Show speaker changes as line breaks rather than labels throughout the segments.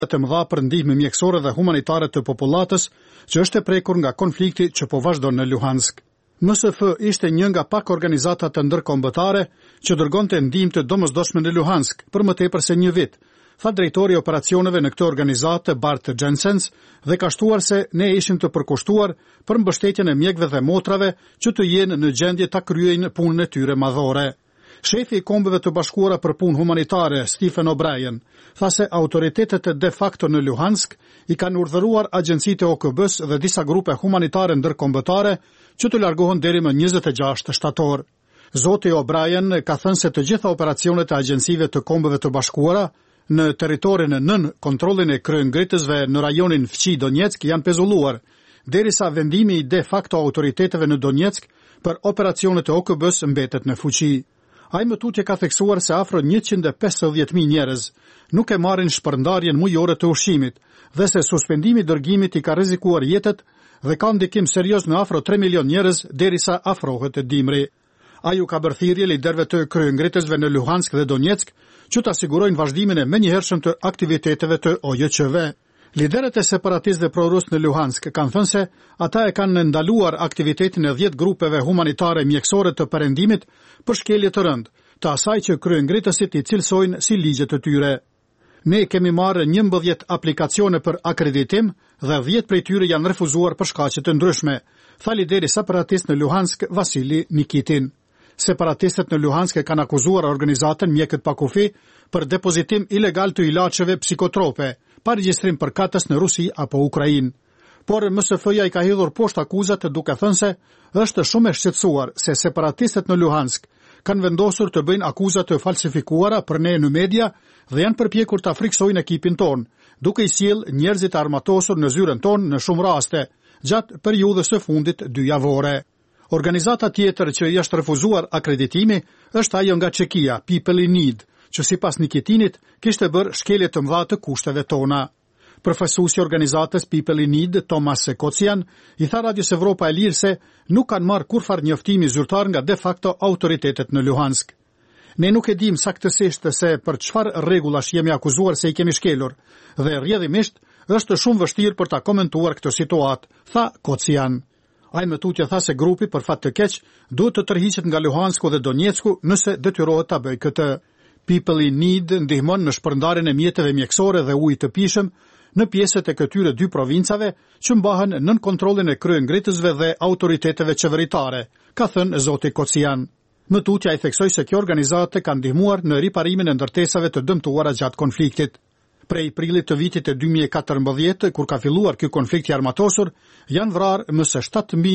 të mëdha për ndihmë mjekësore dhe humanitare të popullatës që është e prekur nga konflikti që po vazhdon në Luhansk. MSF ishte një nga pak organizatat të ndërkombëtare që dërgonte ndihmë të domosdoshme në Luhansk për më tepër se një vit, tha drejtori i operacioneve në këtë organizatë Bart Jensens dhe ka shtuar se ne ishim të përkushtuar për mbështetjen e mjekëve dhe motrave që të jenë në gjendje ta kryejnë punën e tyre madhore. Shefi i Kombeve të Bashkuara për punë humanitare, Stephen O'Brien, tha se autoritetet de facto në Luhansk i kanë urdhëruar agjencitë e OKB-s dhe disa grupe humanitare ndërkombëtare që të largohen deri më 26 shtator. Zoti O'Brien ka thënë se të gjitha operacionet e agjencive të Kombeve të Bashkuara në territorin nën kontrollin e kryengritësve në rajonin Fqi Donetsk janë pezulluar, derisa vendimi i de facto autoriteteve në Donetsk për operacionet e OKB-s mbetet në fuqi. Ai më tutje ka theksuar se afro 150.000 njerëz nuk e marrin shpërndarjen mujore të ushqimit dhe se suspendimi i dërgimit i ka rrezikuar jetët dhe ka ndikim serioz në afro 3 milion njerëz derisa afrohet dimri. Ai u ka bërë thirrje liderëve të kryengritësve në Luhansk dhe Donetsk që të sigurojnë vazhdimin e menjëhershëm të aktiviteteve të OJC-ve. Liderët e separatistëve prorus në Luhansk kanë thënë se ata e kanë ndaluar aktivitetin e 10 grupeve humanitare mjekësore të perëndimit për shkelje të rëndë, të asaj që kryengritësit i cilësojnë si ligjet të tyre. Ne kemi marrë 11 aplikacione për akreditim dhe 10 prej tyre janë refuzuar për shkaqe të ndryshme, tha lideri separatist në Luhansk Vasili Nikitin. Separatistët në Luhansk e kanë akuzuar organizatën Mjekët pa kufi për depozitim ilegal të ilaçeve psikotrope, pa regjistrim përkatës në Rusi apo Ukrainë. Por MSF-ja i ka hidhur poshtë akuzat duke thënë se është shumë e shqetësuar se separatistët në Luhansk kanë vendosur të bëjnë akuzat të falsifikuara për ne në media dhe janë përpjekur ta friksojnë ekipin ton, duke i sjellë njerëzit armatosur në zyrën ton në shumë raste, gjatë periudhës së fundit 2 javore. Organizata tjetër që i është refuzuar akreditimi është ajo nga Çekia, People in Need, që sipas Nikitinit kishte bërë shkelje të mëdha të kushteve tona. Përfaqësuesi i organizatës People in Need, Thomas Kocian, i tha Radios Evropa e Lirë se nuk kanë marrë kurfar njoftimi zyrtar nga de facto autoritetet në Luhansk. Ne nuk e dim saktësisht se për çfarë rregullash jemi akuzuar se i kemi shkelur dhe rrjedhimisht është shumë vështirë për ta komentuar këtë situatë, tha Kocian. Ai më tutje tha se grupi për fat të keq duhet të tërhiqet nga Luhansku dhe Donetsku nëse detyrohet ta bëjë këtë. People in Need ndihmon në shpërndarjen e mjeteve mjekësore dhe ujit të pijshëm në pjesët e këtyre 2 provincave që mbahen nën kontrollin e kryengritësve dhe autoriteteve qeveritare, ka thënë zoti Kocian. Më tutje ai theksoi se kjo organizatë ka ndihmuar në riparimin e ndërtesave të dëmtuara gjatë konfliktit. Prej prillit të vitit e 2014, kur ka filluar ky konflikt i armatosur, janë vrarë më së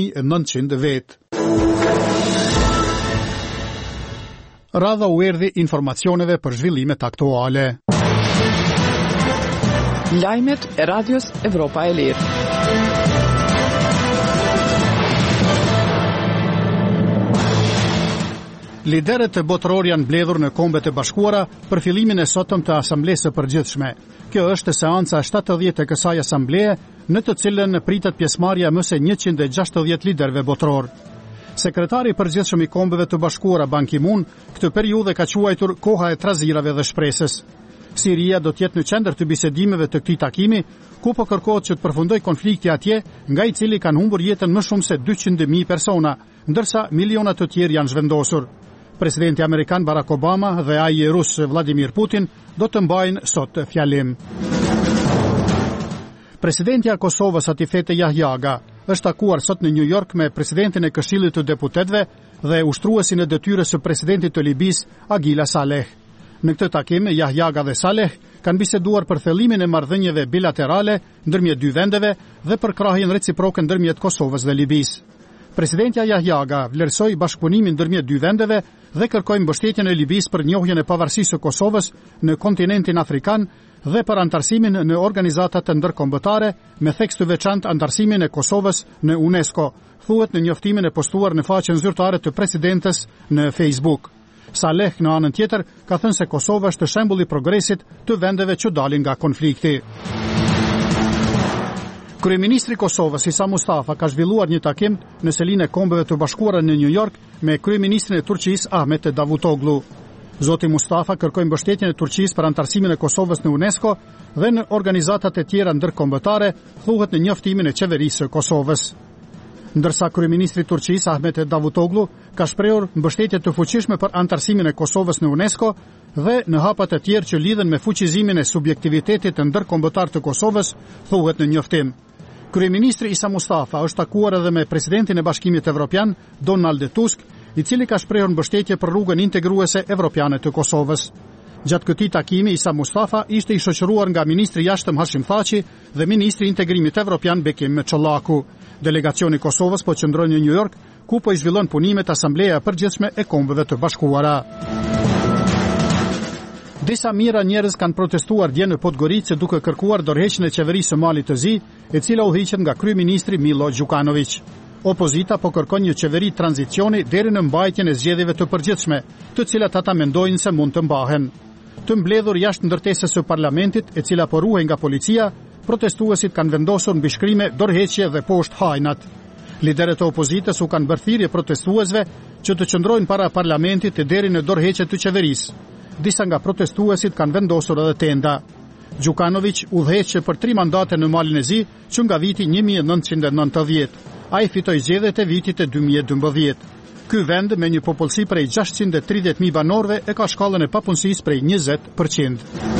7.900 vetë. Radha u erdhi informacioneve për zhvillimet aktuale.
Lajmet e Radios Evropa e Lirë.
Liderët botëror janë mbledhur në Kombet e Bashkuara për fillimin e sotëm të Asamblesë së Përgjithshme. Kjo është seanca 70 e kësaj asambleje, në të cilën pritet pjesëmarrja më së 160 liderëve botëror. Sekretari i Përgjithshëm i Kombeve të Bashkuara Ban Ki-moon këtë periudhë ka quajtur koha e trazirave dhe shpresës. Siria do të jetë në qendër të bisedimeve të këtij takimi, ku po kërkohet që të përfundojë konflikti atje, nga i cili kanë humbur jetën më shumë se 200.000 persona, ndërsa miliona të tjerë janë zhvendosur. Presidenti amerikan Barack Obama dhe ai rus Vladimir Putin do të mbajnë sot fjalim. Presidenti i Kosovës Atifete Jahjaga është takuar sot në New York me presidentin e Këshillit të Deputetëve dhe ushtruesin e detyrës së presidentit të Libisë Agila Saleh. Në këtë takim, Jahjaga dhe Saleh kanë biseduar për thellimin e marrëdhënieve bilaterale ndërmjet 2 vendeve dhe për krahjen reciproke ndërmjet Kosovës dhe Libisë. Presidentja Jahjaga vlerësoi bashkëpunimin ndërmjet 2 vendeve dhe kërkoi mbështetjen e Libisë për njohjen e pavarësisë së Kosovës në kontinentin afrikan dhe për antarësimin në organizata të ndërkombëtare me theks të veçantë antarësimin e Kosovës në UNESCO, thuhet në njoftimin e postuar në faqen zyrtare të presidentes në Facebook. Saleh në anën tjetër ka thënë se Kosova është shembull i progresit të vendeve që dalin nga konflikti. Kryeministri i Kosovës Isa Mustafa ka zhvilluar një takim në selinë e Kombeve të Bashkuara në New York me kryeministrin e Turqisë Ahmet Davutoglu. Zoti Mustafa kërkoi mbështetjen e Turqisë për antarësimin e Kosovës në UNESCO dhe në organizatat e tjera ndërkombëtare, thuhet në njoftimin e qeverisë së Kosovës. Ndërsa kryeministri i Turqisë Ahmet Davutoglu ka shprehur mbështetje të fuqishme për antarësimin e Kosovës në UNESCO dhe në hapat e tjerë që lidhen me fuqizimin e subjektivitetit të ndërkombëtar të Kosovës, thuhet në njoftim. Kryeministri Isa Mustafa është takuar edhe me presidentin e Bashkimit Evropian, Donald Tusk, i cili ka shprehur mbështetje për rrugën integruese evropiane të Kosovës. Gjatë këtij takimi, Isa Mustafa ishte i shoqëruar nga ministri i jashtëm Hashim Thaçi dhe ministri i integrimit evropian Bekim Çollaku. Delegacioni i Kosovës po qëndron në New York, ku po i zhvillon punimet Asambleja e Përgjithshme e Kombeve të Bashkuara. Disa mijëra njerëz kanë protestuar dje në Podgoricë duke kërkuar dorëheqjen e qeverisë së Malit të Zi, e cila udhëhiqet nga kryeministri Milo Đukanović. Opozita po kërkon një qeveri tranzicioni deri në mbajtjen e zgjedhjeve të përgjithshme, të cilat ata mendojnë se mund të mbahen. Të mbledhur jashtë ndërtesës së parlamentit, e cila po ruhej nga policia, protestuesit kanë vendosur mbi shkrime dorëheqje dhe poshtë hajnat. Liderët e opozitës u kanë bërë thirrje protestuesve që të qëndrojnë para parlamentit deri në dorëheqje të qeverisë. Disa nga protestuesit kanë vendosur edhe tenda. Đukanović udhëheq për 3 mandate në Malin e Zi që nga viti 1990. Ai fitoi zgjedhjet e vitit e 2012. Ky vend me një popullsi prej 630.000 banorëve e ka shkallën e papunësisë prej 20%.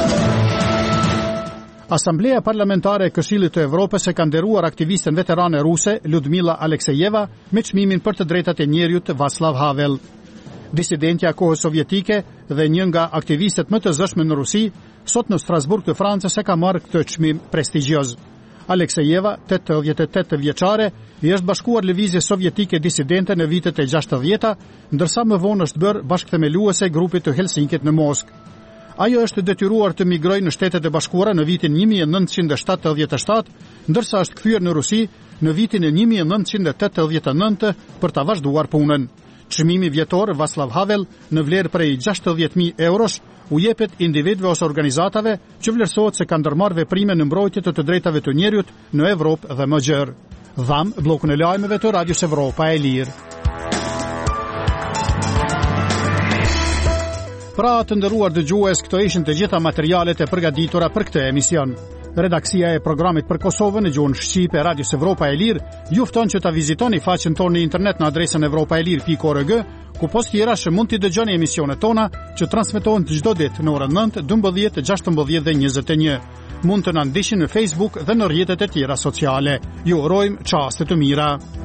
Asambleja Parlamentare e Këshillit të Evropës e ka nderuar aktivisten veterane ruse Ludmila Aleksejeva me çmimin për të drejtat e njerëzit Václav Havel. Disidentja e kohës sovjetike dhe një nga aktivistët më të zëshme në Rusi, sot në Strasburg të Francës e ka marrë këtë çmim prestigjioz. Aleksejeva, 88 vjeçare, i është bashkuar lëvizjes sovjetike disidente në vitet e 60-ta, ndërsa më vonë është bërë bashkëthemeluese e grupit të Helsinkit në Moskë. Ajo është detyruar të migrojë në Shtetet e Bashkuara në vitin 1977, ndërsa është kthyer në Rusi në vitin e 1989 për ta vazhduar punën. Çmimi vjetor Václav Havel në vlerë prej 60.000 eurosh u jepet individëve ose organizatave që vlerësohet se kanë ndërmarrë veprime në mbrojtje të drejtave të njerëzit në Evropë dhe më gjerë. Dham bllokun e lajmeve të Radios Evropa e Lirë. Pra të nderuar dëgjues, këto ishin të gjitha materialet e përgatitura për këtë emision. Redaksia e programit për Kosovën në gjuhën shqipe e Radios Evropa e Lirë ju fton që ta vizitoni faqen tonë në internet në adresën evropaelir.org, ku post tjera që mund t'i dëgjoni emisionet tona që transmetohen çdo ditë në orën 9, 12, 16 dhe 21. Mund të na ndiqni në Facebook dhe në rrjetet e tjera sociale. Ju urojmë çaste të mira.